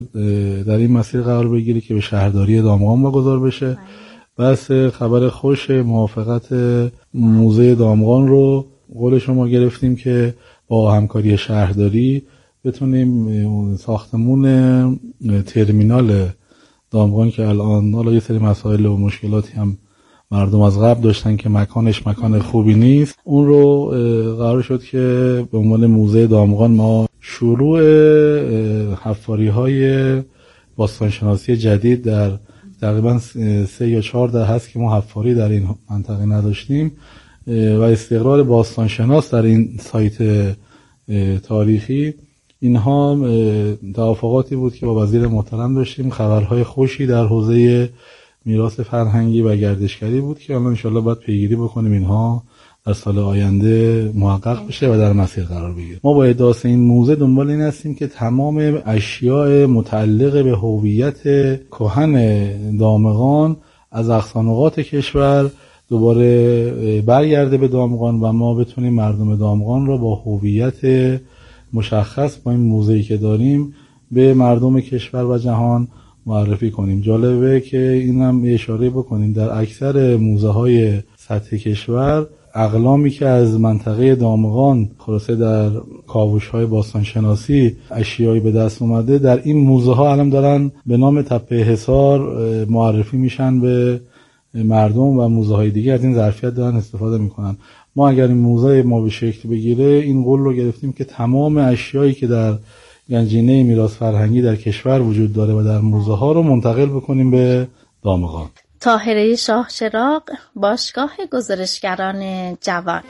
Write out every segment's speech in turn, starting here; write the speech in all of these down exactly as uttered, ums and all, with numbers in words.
در این مسیر قرار بگیره که به شهرداری دامغان واگذار بشه. بس خبر خوش موافقت موزه دامغان رو قول شما گرفتیم که با همکاری شهرداری بتونیم ساختمون ترمینال دامغان که الان حالا یه سری مسائل و مشکلاتی هم مردم از قبل داشتن که مکانش مکان خوبی نیست، اون رو قرار شد که به عنوان موزه دامغان ما شروع حفاری های باستانشناسی جدید در تقریبا سه یا چهار ده هست که ما حفاری در این منطقه نداشتیم و استقرار باستانشناس در این سایت تاریخی. اینها توافقاتی بود که با وزیر محترم داشتیم. خبرهای خوشی در حوزه میراث فرهنگی و گردشگری بود که الان انشالله باید پیگیری بکنیم اینها در سال آینده محقق بشه و در مسیر قرار بگیره. ما با احداث این موزه دنبال این هستیم که تمام اشیاء متعلق به هویت کهن دامغان از اقصانقاط کشور دوباره برگرده به دامغان و ما بتونیم مردم دامغان را با هویت مشخص با این موزه‌ای که داریم به مردم کشور و جهان معرفی کنیم. جالبه که اینم اشاره بکنیم در اکثر موزه‌های سطح کشور اقلامی که از منطقه دامغان خلاصه در کاوش‌های باستانشناسی اشیایی به دست اومده در این موزه‌ها الان دارن به نام تپه حصار معرفی میشن به مردم و موزه‌های دیگه از این ظرفیت دارن استفاده میکنن. ما اگر این موزه ما به شکل بگیره این قول رو گرفتیم که تمام اشیایی که در گنجینه میراث فرهنگی در کشور وجود داره و در موزه ها رو منتقل بکنیم به دامغان. طاهره شاه چراغ، باشگاه گزارشگران جوان.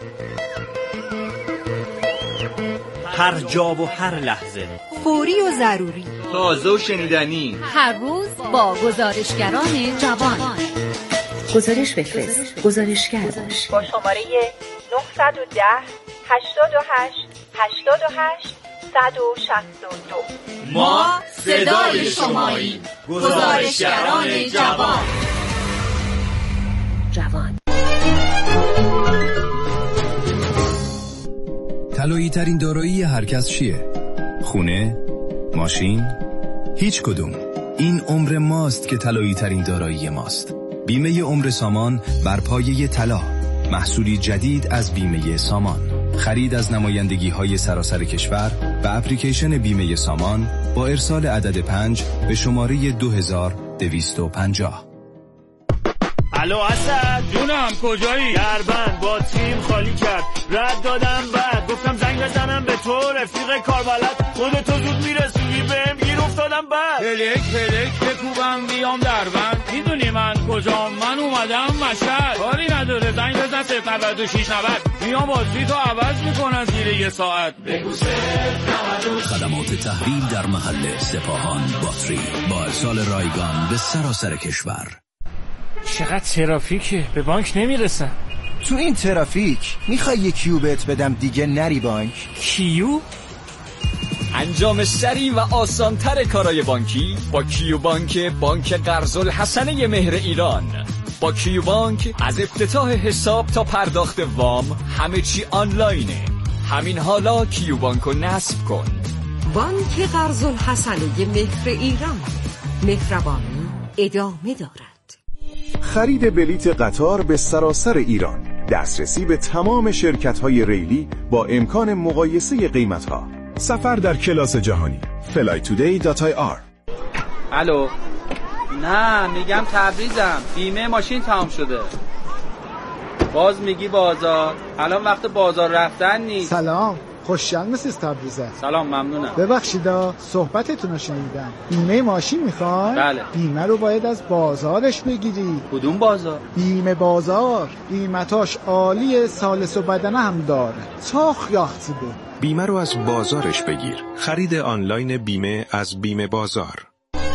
هر جا و هر لحظه، فوری و ضروری، تازه و شنیدنی، هر روز با گزارشگران جوان. گزارش بفرست، گزارشگر باش. با شماره نه یک صفر هشتاد و هشت هشتاد و هشت صد و شصت و دو. ما صدای شماییم، گزارشگران جوان. جوان طلایی ترین دارایی هر کس چیه؟ خونه؟ ماشین؟ هیچ کدوم. این عمر ماست که طلایی ترین دارایی ماست. بیمه عمر سامان بر پایه طلا، محصولی جدید از بیمه سامان. خرید از نمایندگی های سراسر کشور و اپلیکیشن بیمه سامان با ارسال عدد پنج به شماره دو هزار دویست و پنجاه. الو اسد جونم، کجایی؟ دربند با تیم خالی کرد، رد دادم بعد گفتم زنگ بزنم به تو، رفیق کاربلد خودتو زود میرسونی بهم، گیر افتادم بعد پلک پلک بکوبم بیام دربند. میدونی من کجام؟ من اومدم مشهد. کاری نداره زنگ بزن صفر نود و شش نود، میام بازی تو عوض میکنن زیر یه ساعت. بگو خدمات تحویل در محل سپاهان باتری با ارسال رایگان به سراسر کشور. چقدر ترافیکه، به بانک نمیرسم. تو این ترافیک میخوای یه کیو بهت بدم دیگه نری بانک؟ کیو؟ انجام سریع و آسانتر کارهای بانکی با کیو بانک، بانک قرض الحسنه مهر ایران. با کیو بانک از افتتاح حساب تا پرداخت وام همه چی آنلاینه. همین حالا کیو بانکو نصب کن. بانک قرض الحسنه مهر ایران، مهربانی ادامه دارد. خرید بلیت قطار به سراسر ایران، دسترسی به تمام شرکت‌های ریلی با امکان مقایسه قیمت‌ها، سفر در کلاس جهانی. فلای تودی دات آی آر. الو، نه میگم تبریزم، بیمه ماشین تمام شده. باز میگی بازار، الان وقت بازار رفتن نیست. سلام، خوشحال مسیز تبریزه. سلام، ممنونم. ببخشیدا صحبتتون رو شنیدم. بیمه ماشین میخوای؟ بله. بیمه رو باید از بازارش بگیری. کدوم بازار؟ بیمه بازار. قیمتاش عالیه، سالس و بدنه هم داره. چاخ یاختی بود. بیمه رو از بازارش بگیر. خرید آنلاین بیمه از بیمه بازار.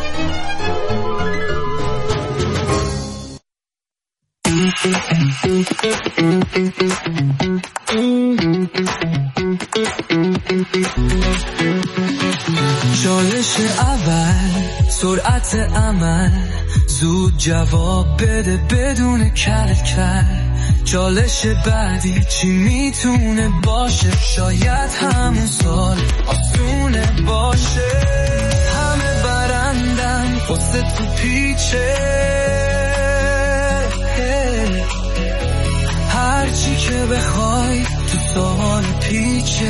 چالش اول، سرعت عمل، زود جواب بده بدون کل کل. چالش بعدی چی میتونه باشه؟ شاید همون سال آسونه باشه. همه برای حواست تو پیچه، هرچی که بخوای تو سوال پیچه.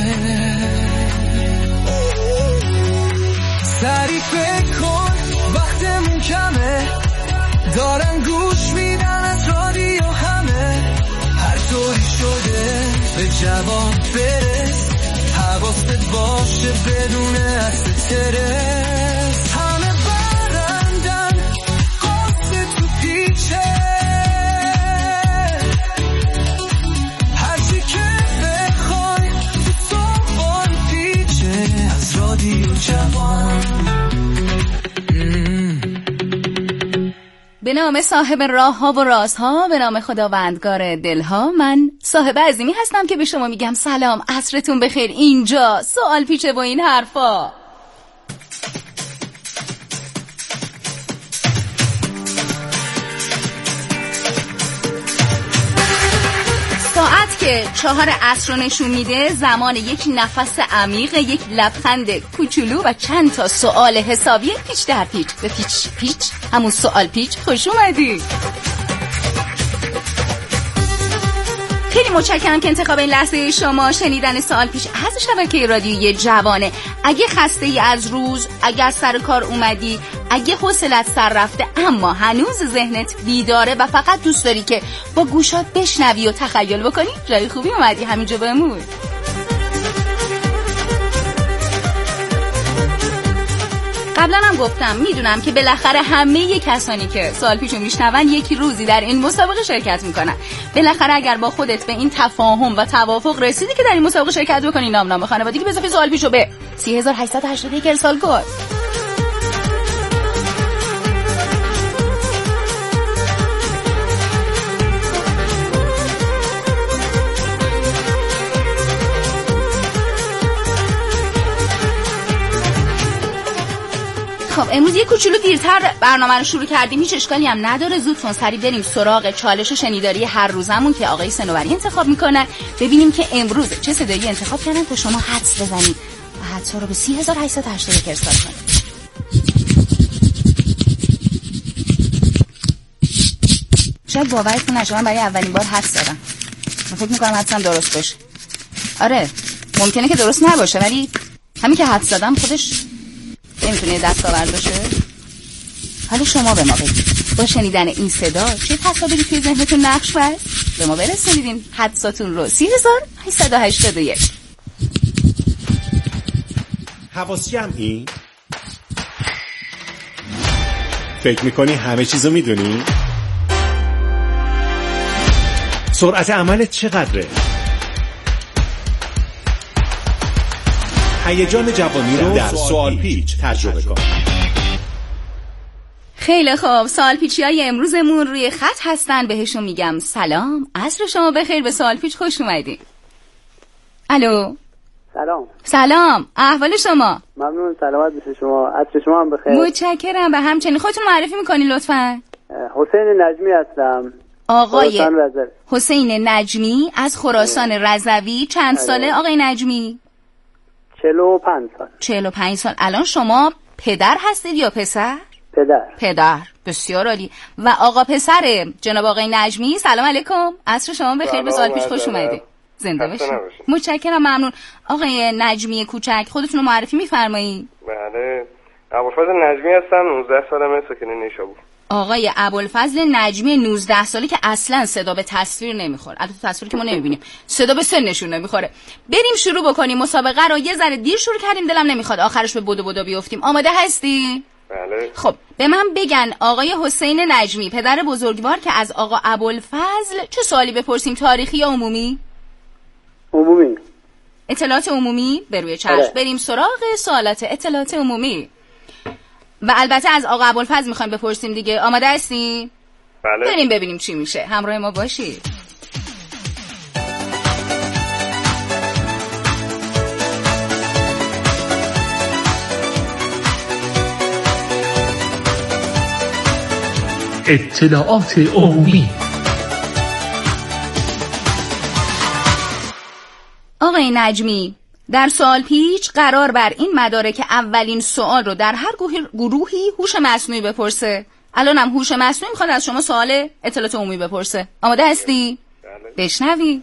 سریع فکر کن وقتمون کمه، دارن گوش میدن از رادیو همه، هر طوری شده به جواب برس، حواست باشه بدون استرس. همه برندن قصه تو پیچه، هرچی که بخوای تو سوال پیچه. از رادیو جوان. به نام صاحب راه ها و رازها، به نام خداوندگار دلها، من صاحب عظیمی هستم که به شما میگم سلام، عصرتون بخیر. اینجا سوال پیچه و این حرفا. ساعت که چهار عصر رو نشون میده، زمان یک نفس عمیق، یک لبخند کوچولو و چند تا سوال حسابی پیچ در پیچ. به پیچ پیچ همون سوال پیچ خوش اومدی. خیلی متشکرم که انتخاب این لحظه شما شنیدن سوال پیچ از شبکه رادیویی جوانه. اگه خسته ای از روز، اگر سر کار اومدی، اگه حوصلت سر رفته اما هنوز ذهنت بیداره و فقط دوست داری که با گوشات بشنوی و تخیل بکنی، جای خوبی اومدی همینجا بمون. قبلا هم گفتم میدونم که بالاخره همه کسانی که سوال پیچو میشنون یکی روزی در این مسابقه شرکت میکنن. بالاخره اگر با خودت به این تفاهم و توافق رسیدی که در این مسابقه شرکت بکنی، نام نام خانوادگی به اضافه سوال پیچو به سی هزار و هشتصد و هشتاد و یک ارسال کن. خب امروز یه کوچولو دیرتر برنامه رو شروع کردیم، هیچ اشکالی هم نداره. زودتون سریع بریم سراغ چالش شنیداری هر روزمون که آقای سنوبری انتخاب میکنن. ببینیم که امروز چه صدایی انتخاب کردن تا شما حدس بزنید و حدس‌ها رو به سی هزار و هشتصد و هشتاد و یک ارسال کنید. شاید باورتون نشه من برای اولین بار حدس زدم. من فکر میکنم حدسم درست باشه. آره ممکنه که درست نباشه، ولی همین که حدس زدم خودش نمیتونه دستاورد باشه. حالا شما به ما بگید با شنیدن این صدا چه تصاویری توی ذهنتون نقش بست؟ به ما برسونید حدساتون رو. سی هزار و هشتصد و هشتاد و یک. حواس جمعی؟ فکر میکنی همه چیزو میدونی؟ سرعت عملت چقدره؟ هیجان جوانی رو در سوال پیچ تجربه کن. خیلی خوب، سوال پیچی های امروزمون روی خط هستن. بهشون میگم سلام، عصر شما بخیر، به سوال پیچ خوش اومدین. الو سلام. سلام، احوال شما؟ ممنون، سلامت بشه شما، عصر شما هم بخیر. متشکرم. به همچنین خودتون معرفی میکنین لطفاً. حسین نجمی هستم. آقای حسین نجمی از خراسان رضوی. چند ساله آقای نجمی؟ چهل و پنج سال. چهل و پنج سال. الان شما پدر هستید یا پسر؟ پدر. پدر، بسیار عالی. و آقا پسر جناب آقای نجمی، سلام علیکم، عصر شما بخیر، به سوال پیچ خوش اومدید. زنده باشید. متشکرم، ممنون. آقای نجمی کوچک خودتون رو معرفی می‌فرمایید؟ بله، ابوالفضل نجمی هستم، نوزده سالمه، ساکن نیشابور. آقای ابوالفضل نجمی نوزده ساله که اصلا صدا به تصویر نمیخوره. البته تصویری که ما نمیبینیم، صدا به سنشون نمیخوره. بریم شروع بکنیم مسابقه رو. یه ذره دیر شروع کردیم، دلم نمیخواد آخرش به بدو بدو بیافتیم. آماده هستی؟ بله. خب به من بگن آقای حسین نجمی پدر بزرگوار که از آقا ابوالفضل چه سوالی بپرسیم، تاریخی یا عمومی؟ عمومی. اطلاعات عمومی. به روی چشم. بریم سراغ سوالات اطلاعات عمومی. و البته از آقا ابوالفضل میخوایم بپرسیم دیگه. آماده هستی؟ بله. بریم ببینیم چی میشه. همراه ما باشید. اطلاعات عمومی. آقای نجمی، در سوال پیچ قرار بر این مداره که اولین سوال رو در هر گروهی هوش مصنوعی بپرسه. الانم هوش مصنوعی میخواد از شما سوال اطلاعات عمومی بپرسه. آماده هستی؟ بله. بشنوی.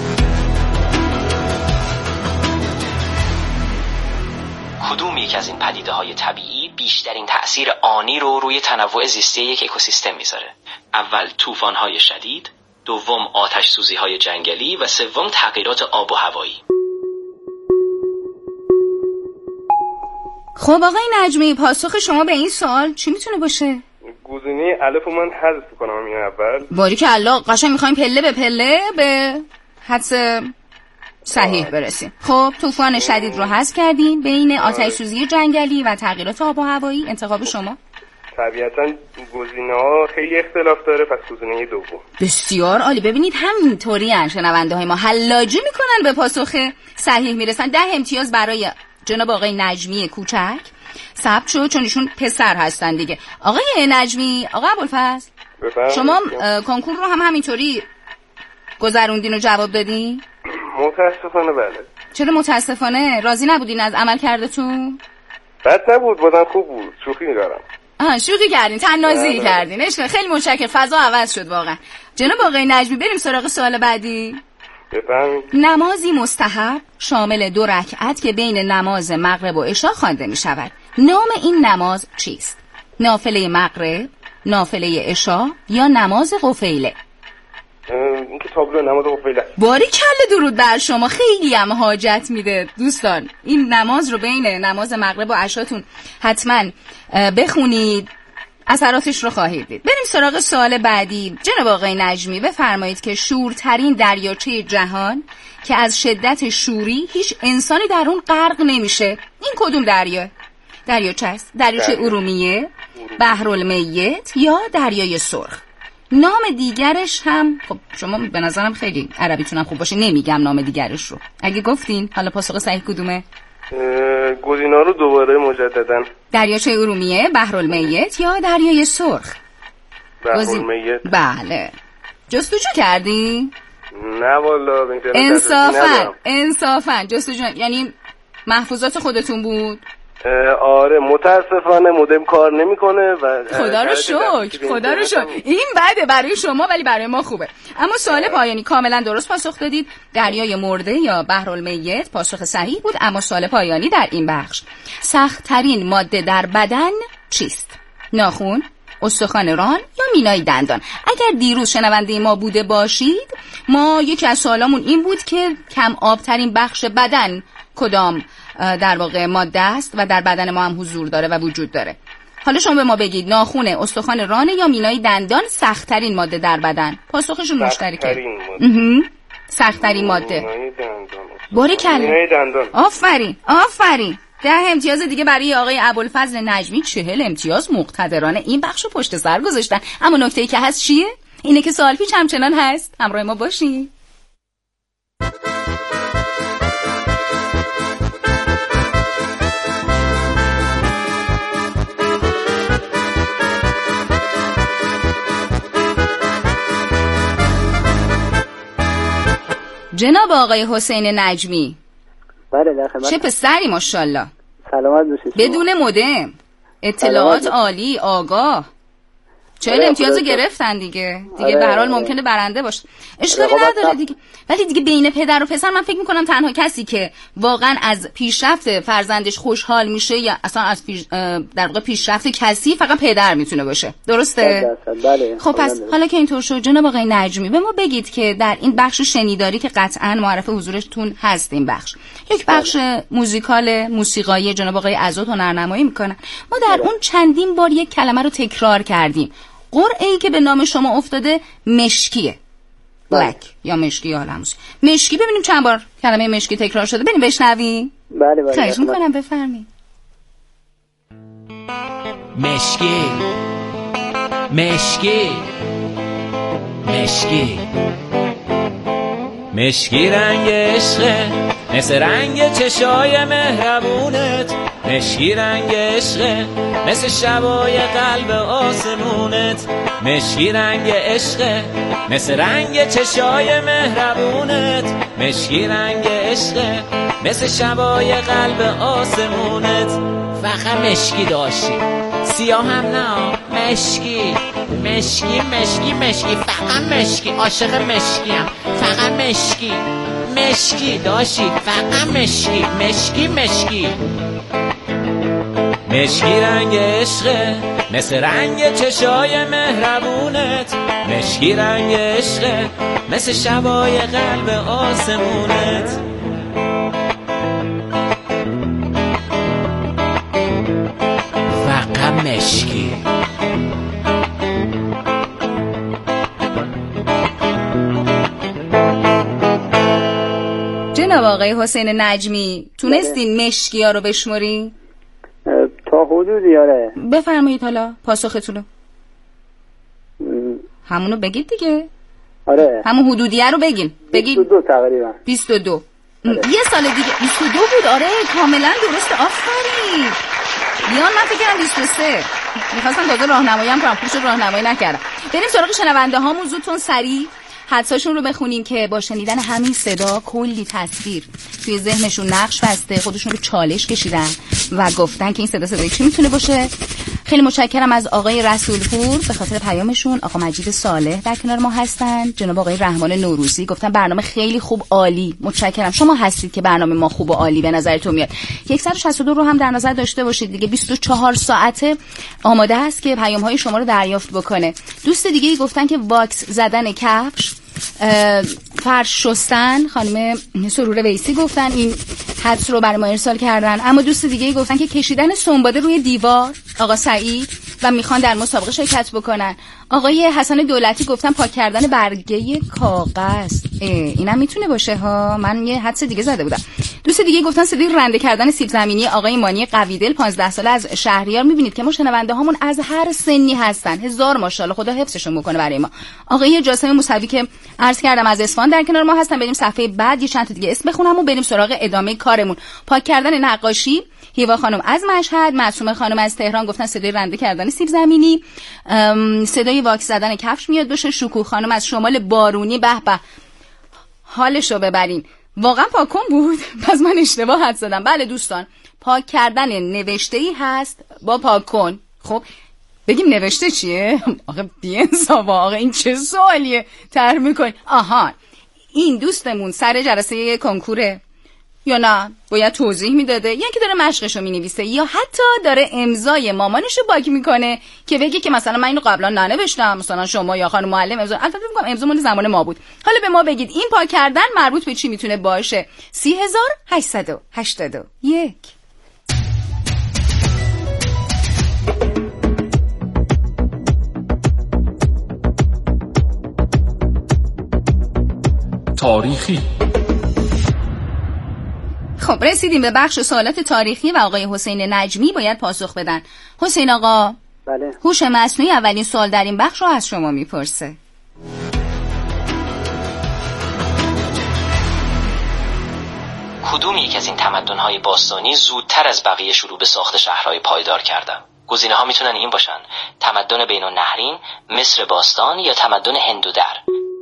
کدوم یک از این پدیده‌های طبیعی بیشترین تأثیر آنی رو روی تنوع زیستی یک اکوسیستم میذاره؟ اول طوفان‌های شدید، دوم آتش سوزی‌های جنگلی و سوم تغییرات آب و هوایی. خب آقای نجمی، پاسخ شما به این سوال چی میتونه باشه؟ گزینه الف من حذف کنم این اول. باریکلا، قشنگ می‌خوایم پله به پله به حدس صحیح برسیم. خب طوفان شدید رو حذف کردیم. بین آتش سوزی جنگلی و تغییرات آب و هوایی انتخاب شما؟ طبیعتاً گزینه‌ها خیلی اختلاف داره، پس گزینه دوم. بسیار عالی. ببینید همینطوری ان شنونده های ما حلاجی میکنن به پاسخ صحیح میرسن. ده امتیاز برای جناب آقای نجمی کوچک ثبت شد، چون ایشون پسر هستن دیگه. آقای نجمی، آقا ابوالفضل، شما کنکور رو هم همینطوری گذروندین و جواب دادین؟ متاسفانه بله. چرا متاسفانه؟ راضی نبودین از عمل کردتون؟ بد نبود، بازم خوب بود. شوخی می‌کردم. آها شوخی کردین، تنازی کردین. عشق، خیلی متشکرم. فضا عوض شد واقعا. جناب آقای نجمی، بریم سراغ سوال بعدی. بفرمایید. نمازی مستحب شامل دو رکعت که بین نماز مغرب و عشا خوانده می‌شود. نام این نماز چیست؟ نافله مغرب، نافله عشا یا نماز قفیله؟ این کتاب رو نماز قفیله. باریکلا، درود بر شما. خیلی هم حاجت میده دوستان. این نماز رو بین نماز مغرب و عشاتون حتما بخونید، اثراتش رو خواهید دید. بریم سراغ سوال بعدی. جناب آقای نجمی بفرمایید که شورترین دریاچه جهان که از شدت شوری هیچ انسانی در اون غرق نمیشه، این کدوم دریا دریاچه است؟ دریاچه ارومیه، بحرالمیت یا دریای سرخ؟ نام دیگرش هم خب شما به نظرم خیلی عربیتون هم خوب باشه، نمیگم نام دیگرش رو. اگه گفتین حالا پاسخ صحیح کدومه؟ گزینا رو دوباره مجددا. دریاچه ارومیه، بحرالمیت یا دریای سرخ؟ بحرالمیت. بله. جستجو کردی؟ نه والا. انصافا انصافا جستجو یعنی محفوظات خودتون بود؟ آره متاسفانه مودم کار نمیکنه و خدا رو شکر، خدا رو شکر. این بده برای شما ولی برای ما خوبه. اما سوال پایانی کاملا درست پاسخ دادید. دریای مرده یا بحرالمیت پاسخ صحیح بود. اما سوال پایانی در این بخش: سخت ترین ماده در بدن چیست؟ ناخن، استخوان ران یا مینای دندان؟ اگر دیروز شنونده ما بوده باشید، ما یکی از سوالامون این بود که کم آب ترین بخش بدن کدام در واقع ماده است و در بدن ما هم حضور داره و وجود داره. حالا شما به ما بگید ناخن، استخوان ران یا مینای دندان سخت ترین ماده در بدن؟ پاسخشون مشترکه. سخت ترین ماده. باریکلا. مینای دندان. آفرین آفرین. ده امتیاز دیگه برای آقای ابوالفضل نجمی. چهل امتیاز مقتدرانه این بخشو پشت سر گذاشتن. اما نکته‌ای که هست چیه؟ اینه که سوال پیچ همچنان هست. همراه ما باشین. جناب آقای حسین نجمی. بله در خدمت. چه پسری ماشاءالله. سلامت باشید. بدون مودم، اطلاعات عالی، آگاه. چهل امتیازو گرفتن دیگه دیگه. به هر حال ممکنه برنده باشه، اشکالی نداره دیگه. ولی دیگه بین پدر و پسر من فکر میکنم تنها کسی که واقعا از پیشرفت فرزندش خوشحال میشه یا اصلا از پیش در واقع پیشرفت کسی فقط پدر میتونه باشه. درسته؟ بله. خب پس حالا که اینطور شد جناب آقای نجمی به ما بگید که در این بخش شنیداری که قطعا معرف حضورتون هست، این بخش یک بخش موزیکال موسیقایی جناب آقای عزت هنرنمایی میکنن. ما در اون چندین بار یک کلمه رو تکرار کردیم. قرعه‌ای که به نام شما افتاده مشکیه. بلک یا مشکی یا لموس. مشکی. ببینیم چند بار کلمه مشکی تکرار شده. بریم بشنویم. بله بله. خواهش می‌کنم بفرمایید. مشکی مشکی مشکی مشکی رنگ عشقه، مثل رنگ چشای مهربونت، مشکی رنگ عشقه مثل شبای قلب آسمونت، مشکی رنگ عشقه مثل رنگ چشای مهربونت، مشکی رنگ عشقه مثل شبای قلب آسمونت. فقط مشکی داشتی، سیاه هم نه، مشکی مشکی مشکی مشکی، فقط مشکی، عاشق مشکی هم، فقط مشکی مشکی داشتی، فقط مشکی مشکی مشکی. مشکی رنگ عشقه مثل رنگ چشای مهربونت، مشکی رنگ عشقه مثل شبای قلب آسمونت. فقط مشکی. جناب آقای حسین نجمی تونستین مشکی ها رو بشمرین؟ تا حدودی آره. بفرمایید حالا پاسختون رو. همونو بگید دیگه. آره. همون حدودیه رو بگین. بگید. بیست و دو تقریبا. بیست و دو. آره. یه سال دیگه بیست و دو بود. آره کاملا درست، آفرین. بیان من فکر کنم بیست و سه. می‌خواستم تازه راهنمایی هم کنم، خوش راهنمایی نکردم. بریم سراغ شنونده هامون زودتون سریع حدساشون رو بخونیم که با شنیدن همین صدا کلی تصویر توی ذهنشون نقش بسته، خودشون رو چالش کشیدن و گفتن که این صدا صدایی چی میتونه باشه. خیلی متشکرم از آقای رسولپور به خاطر پیامشون. آقا مجید صالح در کنار ما هستن، جناب آقای رحمان نوروزی گفتن برنامه خیلی خوب، عالی. متشکرم، شما هستید که برنامه ما خوب و عالی به نظرتون میاد. صد و شصت و دو رو هم در نظر داشته باشید دیگه، بیست و چهار ساعته آماده است که پیام‌های شما رو دریافت بکنه. دوست دیگه‌ای گفتن که واکس زدن کفش، فرش شستن، خانم سرور ویسی گفتن این حدس رو برای ما ارسال کردن. اما دوست دیگه گفتن که کشیدن سنباده روی دیوار، آقا سعید، و میخوان در مسابقه شرکت بکنن. آقای حسن دولتی گفتن پاک کردن برگه کاغذ. اینم میتونه باشه ها، من یه حدس دیگه زده بودم. دوست دیگه گفتن صدای رنده کردن سیب زمینی آقای مانی قویدل پانزده ساله از شهریار. میبینید که ما شنونده هامون از هر سنی هستن، هزار ماشاءالله، خدا حفظشون بکنه برای ما. آقای جاسم موسوی که عرض کردم از اصفهان در کنار ما هستن. بریم صفحه بعد یه چند تا دیگه اسم بخونم و بریم سراغ ادامه کارمون. پاک کردن نقاشی، هیوا خانم از مشهد، معصومه خانم از تهران گفتن صدای رنده کردن سیب زمینی، صدای واکس زدن کفش میاد باشه. شکوه خانم از شمال بارونی، به به حالشو ببرین، واقعا پاکن بود. پس من اشتباه حد زدم. بله دوستان، پاک کردن نوشته‌ای هست با پاکن. خب بگیم نوشته چیه؟ آخه بی‌انصافا، آخه این چه سوالیه طرح میکنی؟ آها، این دوستمون سر جلسه کنکوره یا نه باید توضیح میداده، یکی داره مشقشو مینویسه یا حتی داره امضای مامانشو باک میکنه که بگه که مثلا من اینو قبلا ننوشتم، مثلا شما یا خانم معلم امضا، البته میگم امضا مال زمان ما بود. حالا به ما بگید این پاک کردن مربوط به چی میتونه باشه؟ سی هزار هشتصد و هشتاد و یک. تاریخی. خب رسیدیم به بخش سوالات تاریخی و آقای حسین نجمی باید پاسخ بدن. حسین آقا، بله. هوش مصنوعی اولین سوال در این بخش رو از شما میپرسه. کدوم یک از این تمدن‌های باستانی زودتر از بقیه شروع به ساخت شهرهای پایدار کردن؟ گزینه‌ها میتونن این باشن: تمدن بین‌النهرین، مصر باستان یا تمدن هندودر.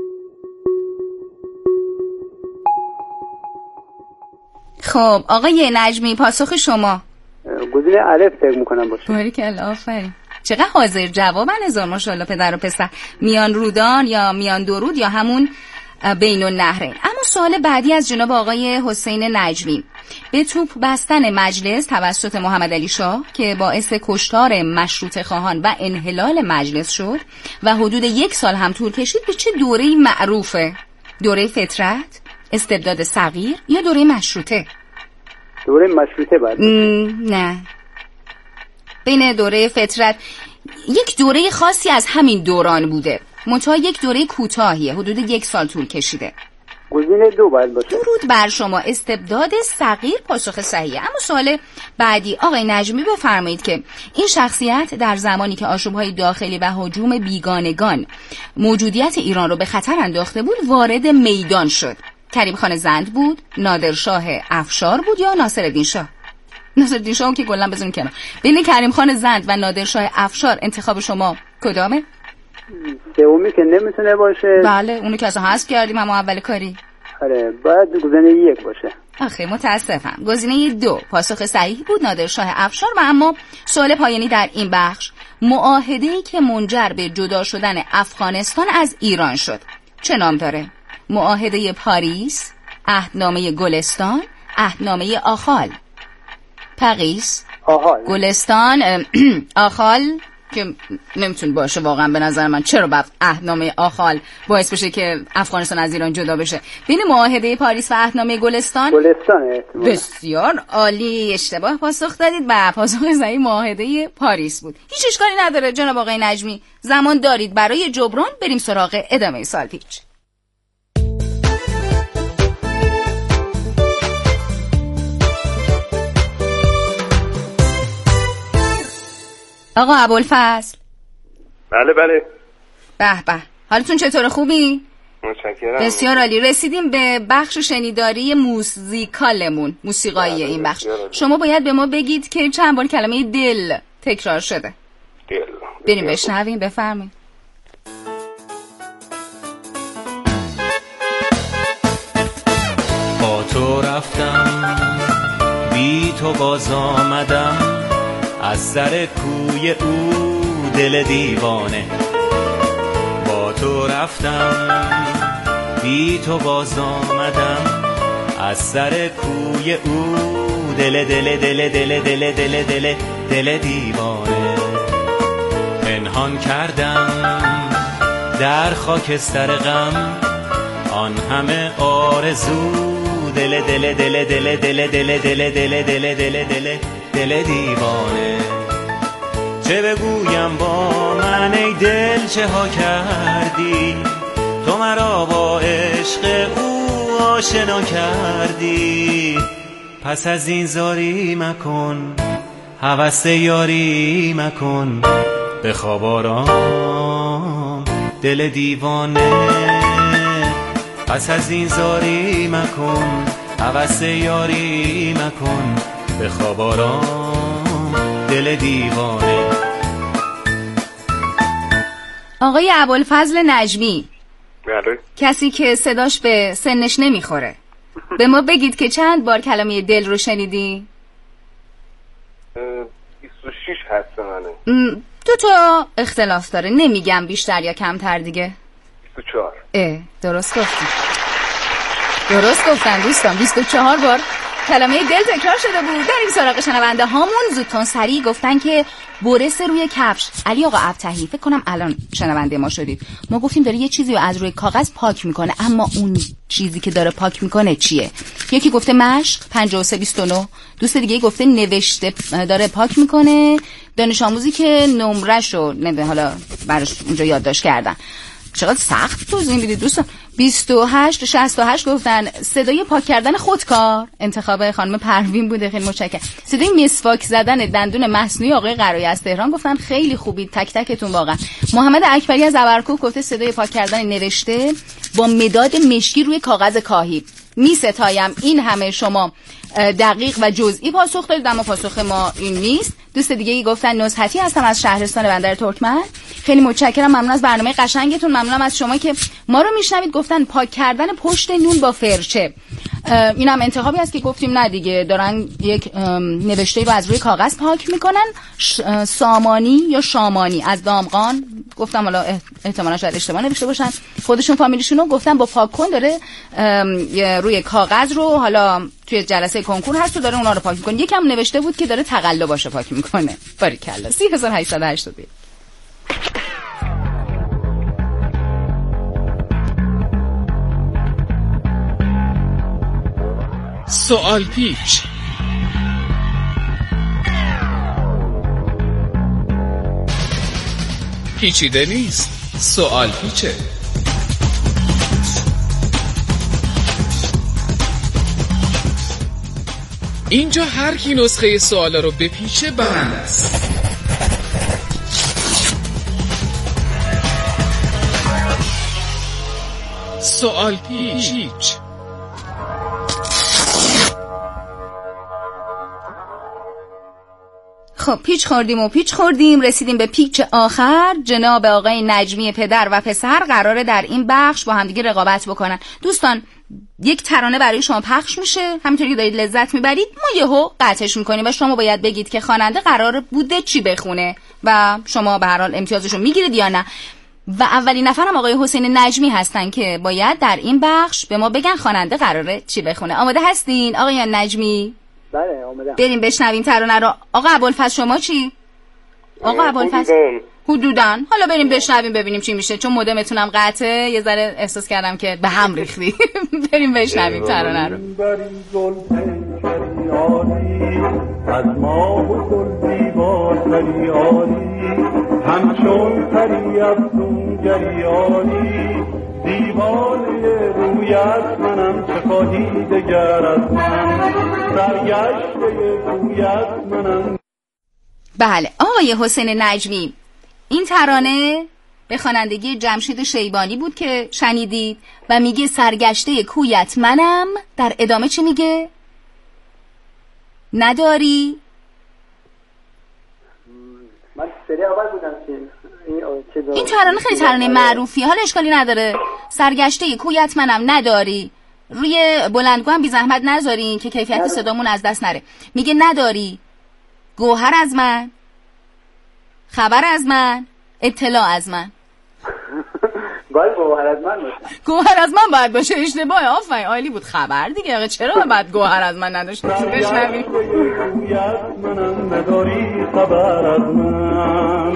خب آقای نجمی پاسخ شما؟ گزینه الف فکر میکنم باشه. باریکلا، آفرین. چقدر حاضر جوابن، هزار ماشاءالله پدر و پسر. میان رودان یا میان درود یا همون بین النهرین. اما سوال بعدی از جناب آقای حسین نجمی: به توپ بستن مجلس توسط محمد علی شاه که باعث کشتار مشروطه خواهان و انحلال مجلس شد و حدود یک سال هم طول کشید، به چه دوره‌ای معروفه؟ دوره فترت، استبداد صغیر یا دوره مشروطه؟ دوره مشروطه بعد. نه، بین دوره فترت. یک دوره خاصی از همین دوران بوده، منتها یک دوره کوتاهیه، حدود یک سال طول کشیده. گزینه دو باید باشه. درود بر شما، استبداد صغیر پاسخ صحیحه. اما سوال بعدی آقای نجمی بفرمایید که این شخصیت در زمانی که آشوب‌های داخلی و هجوم بیگانگان موجودیت ایران رو به خطر انداخته بود وارد میدان شد. کریم خان زند بود، نادرشاه افشار بود یا ناصرالدین شاه؟ ناصرالدین شاه که کلا بزنیم کنار. بین کریم خان زند و نادرشاه افشار انتخاب شما کدامه؟ سومی که نمیتونه باشه. بله اونو که اصلا حذف کردیم اما اول کاری. آره باید گزینه یک باشه. آخه متاسفم. گزینه دو پاسخ صحیح بود، نادرشاه افشار. و اما سوال پایانی در این بخش، معاهده‌ای که منجر به جدا شدن افغانستان از ایران شد چه نام داره؟ معاهده پاریس، عهدنامه گلستان، عهدنامه آخال. پاریس، آخال، گلستان، آخال که نمیتونه باشه واقعا به نظر من. چرا باید عهدنامه آخال باعث بشه که افغانستان از ایران جدا بشه؟ بین معاهده پاریس و عهدنامه گلستان. گلستانه. بسیار عالی، اشتباه پاسخ دادید و پاسخ صحیح معاهده پاریس بود. هیچ اشکالی نداره جناب آقای نجمی، زمان دارید برای جبران. بریم سراغ ادامه سال پیچ. آقا ابوالفضل. بله بله. به به، حالتون چطوره؟ خوبی؟ متشکرم. بسیار عالی. رسیدیم به بخش شنیداری موسیقالمون، موسیقایی این بخش. شما باید به ما بگید که چند بار کلمه دل تکرار شده. دل. بریم بشنویم، بفرمایید. با تو رفتم بی تو باز آمدم، از سر کوی او دل دیوانه. با تو رفتم بی تو باز آمدم، از سر کوی او دل دل دل دل دل دل دل دل دیوانه. پنهان کردم در خاکستر غم آن همه آرزو، دل دل دل دل دل دل دل دل دل دل دل دل دیوانه. چه بگویم با من ای دل چه ها کردی، تو مرا با عشق او آشنا کردی. پس از این زاری مکن، هوس یاری مکن، به خواب آرام دل دیوانه. پس از این زاری مکن، هوس یاری مکن، به خواب آرام دل دیوانه. آقای ابوالفضل نجمی. بله. کسی که صداش به سنش نمیخوره، به ما بگید که چند بار کلمه دل رو شنیدی؟ بیست و شش هست منه. دو تا اختلاف داره، نمیگم بیشتر یا کمتر دیگه. بیست و چهار. اه درست گفتن. درست گفتن دوستان، بیست و چهار بار کلمه دل تکرار شده بود. در این سراغ شنونده هامون زودتون سریع گفتن که برس روی کفش. علی آقا ابتهی، فکر کنم الان شنونده ما شدید. ما گفتیم داره یه چیزی رو از روی کاغذ پاک میکنه، اما اون چیزی که داره پاک میکنه چیه؟ یکی گفته مشق پنجاه و سه بیست و نه، دوست دیگه گفته نوشته داره پاک میکنه، دانش آموزی که نمرهشو نمیدونم حالا براش اونجا یادداشت کردن. چقدر سخت توضیح میدید دوستان. بیست و هشت شصت و هشت گفتن صدای پاک کردن خودکار، انتخاب خانم پروین بوده، خیلی متشکرم. صدای مسواک زدن دندون مصنوعی آقای قرایی از تهران گفتن خیلی خوبید، تک تکتون واقعا. محمد اکبری از ابرکوه گفته صدای پاک کردن نوشته با مداد مشکی روی کاغذ کاهی. می ستایم این همه شما دقیق و جزئی پاسخ دادید، اما پاسخ ما این نیست. دوست دیگه ای گفتن نزهتی هستم از شهرستان بندر ترکمن. خیلی متشکرم، ممنون از برنامه قشنگتون، ممنونم از شما که ما رو میشنوید. گفتن پاک کردن پشت نون با فرچه. اینم انتخابی است که گفتیم نه دیگه، دارن یک نوشته رو از روی کاغذ پاک میکنن. سامانی یا شامانی از دامغان گفتم، حالا احتمالاً شاید اشتباه نوشته باشن، خودشون فامیلیشون رو گفتن با پاک کن داره روی کاغذ رو، حالا توی جلسه کنکور هست و داره اونا رو پاک میکنه. یکم نوشته بود که داره تقلا باشه پاک میکنه. باریکلا. سی هزار و هشتصد و هشتاد. سوال پیچ. پیچیده نیست، سوال پیچه. اینجا هر کی نسخه سوالا رو بپیچه برنده است. سوال پیچ. خب پیچ خوردیم و پیچ خوردیم رسیدیم به پیچ آخر. جناب آقای نجمی پدر و پسر قراره در این بخش با همدیگه رقابت بکنن. دوستان یک ترانه برای شما پخش میشه، همینطوری که دارید لذت میبرید ما یهو قطعش میکنیم و شما باید بگید که خواننده قرار بوده چی بخونه و شما به هر حال امتیازشو میگیرید یا نه. و اولین نفرم آقای حسین نجمی هستن که باید در این بخش به ما بگن خواننده قراره چی بخونه. آماده هستین آقای نجمی؟ بله آماده. بریم بشنویم ترانه رو. آقا ابوالفضل شما چی؟ آقا ابوالفضل حدوداً. حالا بریم بشنویم ببینیم چی میشه، چون مودمتونم قطعه یه ذره احساس کردم که به هم ریختی. بریم بشنویم ترانه رو. از ما و گل زیباتری آری، همچون پری افزون گریانی، دیوانه رویت منم چه خواهی دگر از من، سرگشته رویت منم. بله آقای حسین نجمی، این ترانه به خوانندگی جمشید شیبانی بود که شنیدید و میگه سرگشته کویت منم. در ادامه چی میگه؟ نداری؟ من سری اول بودم که این ترانه خیلی ترانه معروفی، حالا اشکالی نداره. سرگشته کویت منم نداری، روی بلندگو هم بی زحمت نذارین که کیفیت صدامون از دست نره. میگه نداری گوهر از من، خبر از من، اطلاع از من. باید گوهر از من باشه. گوهر از من باید باشه. اشتباه. آفرین عالی بود. خبر دیگه. آقا چرا باید گوهر از من نداشته باشی؟ بشنویم. منم نداری خبر از من،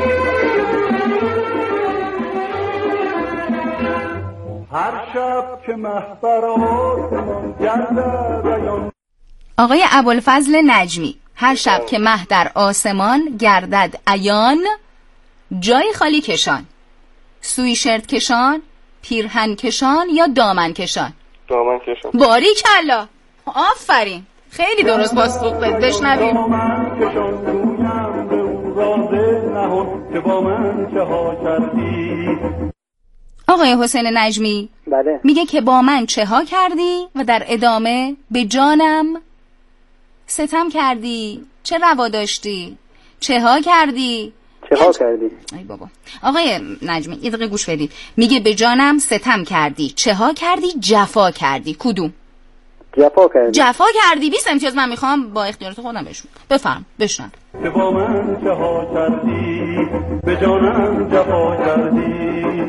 هر شب که محبر آسمان گردد عیان. آقای ابوالفضل نجمی، هر شب که مه در آسمان گردد عیان، جای خالی کشان، سویشرت کشان، پیرهن کشان یا دامن کشان؟ دامن کشان. باریکلا. آفرین. خیلی درست پاسخ داد. بشنویم. دامن کشان گویم به اون راز نهان که با من چه ها کردی. آقای حسین نجمی بله. میگه که با من چه ها کردی و در ادامه به جانم ستم کردی، چه روا داشتی، چه ها کردی، چه ها کردی. ای بابا. آقای نجمی یه دقیقه گوش بدید. میگه به جانم ستم کردی، چه ها کردی، جفا کردی. کدوم؟ جفا کردی. جفا کردی. بیست امتیاز من میخوام با اختیارات خودم بشون. بفرم بشنو. که با من چه ها کردی، به جانم جفا کردی.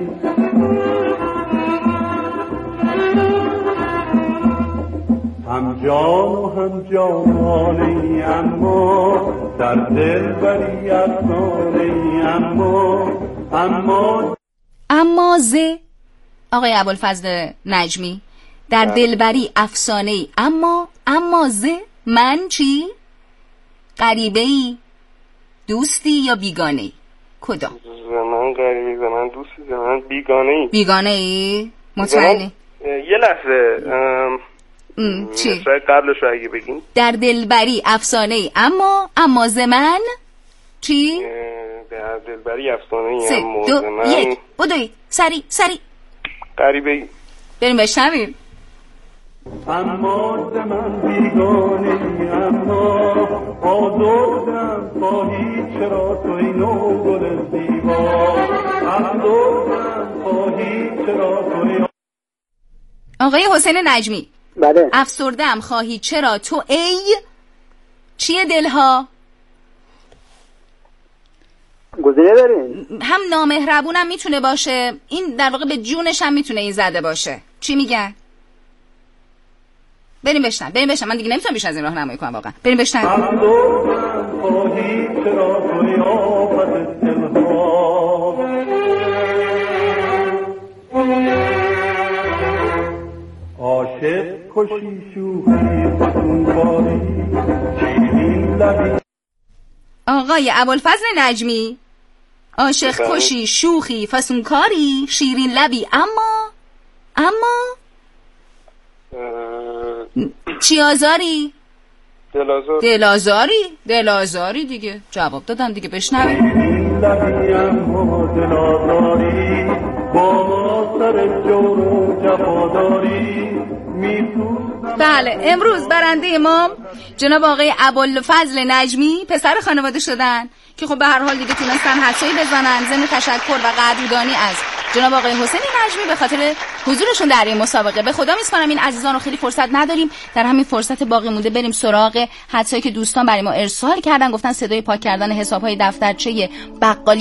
هم جان و هم جانانه اما در دل بری افسانه اما اما اما ز آقای ابوالفضل نجمی در دلبری افسانه اما اما ز من چی؟ غریبه‌ای، دوستی یا بیگانه‌ای؟ کدام؟ زمان غریبی، زمان دوستی، زمان بیگانه‌ای. بیگانه‌ای؟ مطمئنی؟ یه لحظه ام چی؟ مصرع قبلش رو اگه بگین. در دلبری افسانه ای اما اما زمن چی؟ در دلبری افسانه ای سه اما دو زمن یک بدوی سری سری غریبه ای. بریم بشنویم. اما زمن بیگانه ای اما آزردم خواهی چرا تو اینو گل زیبا، آزردم خواهی چرا تو. آقای حسین نجمی بله. افسردم خواهی چرا تو ای چیه دلها؟ گزینه دارین؟ هم نامهربونم میتونه باشه، این در واقع به جونش هم میتونه این زده باشه. چی میگن؟ بریم بشنم بریم بشنم من دیگه نمیتونم بیش از این راهنمایی کنم واقعا. بریم بشنم. عاشق کشی شوخی فسونکاری شیرین لبی. آقای ابوالفضل نجمی عاشق کشی شوخی فسونکاری شیرین لبی اما اما چی آزاری؟ دلازار. دلازاری؟ دلازاری دیگه جواب دادن دیگه. بشنویم. لبی اما دلازاری با ما سر جور و جفاداری میسوزم. بله امروز برنده ما جناب آقای ابوالفضل نجمی پسر خانواده شدن که خب به هر حال دیگه تونستن حدسایی بزنن. ضمن تشکر و قدردانی از جناب آقای حسین نجمی به خاطر حضورشون در این مسابقه. به خدا میسپارم این عزیزان رو خیلی فرصت نداریم، در همین فرصت باقی مونده بریم سراغ حدسایی که دوستان برای ما ارسال کردن. گفتن صدای پاک کردن حساب‌های دفترچه بقالی